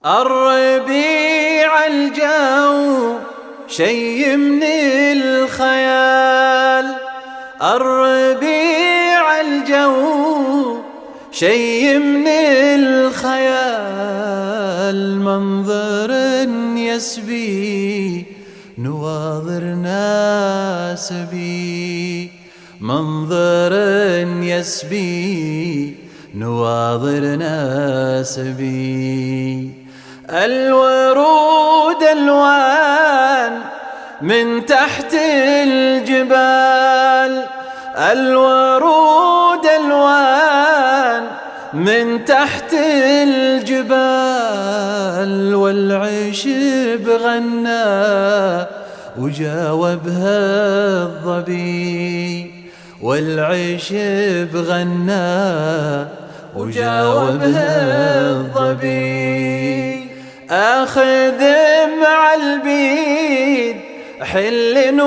الربيع الجو شي من الخيال. الربيع الجو شي من الخيال. منظر يسبي نواظر ناس بي. منظر يسبي نواظر ناس بي. الورود الوان من تحت الجبال. الورود الوان من تحت الجبال. والعشب غنى وجاوبها الظبي. والعشب غنى وجاوبها الظبي. آخذ مع البيد حل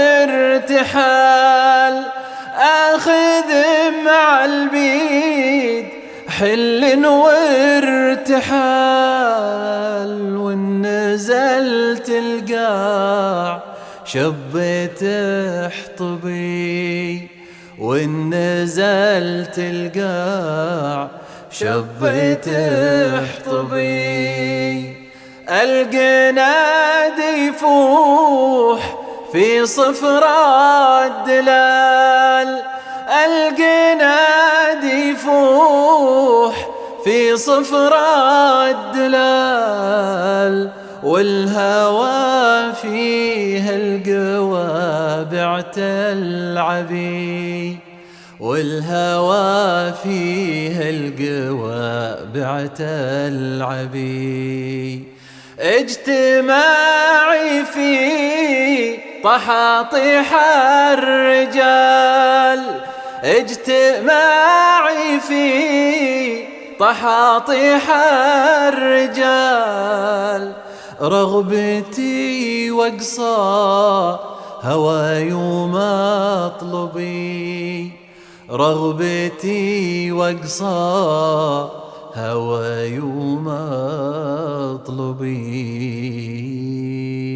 وارتحال. آخذ مع البيد حل وارتحال. وإن نزلت القاع شبيت احطبي. وإن نزلت القاع شبيت احطبي. القناد يفوح في صفر الدلال. القناد يفوح في صفر الدلال. والهوى فيه القوى بعتلعبي. والهوى فيه القوى بعتلعبي. اجتماعي في طحاطيح الرجال. اجتماعي في طحاطيح الرجال. رغبتي واقصى هواي ومطلبي. رغبتي واقصى هواي ومطلبي.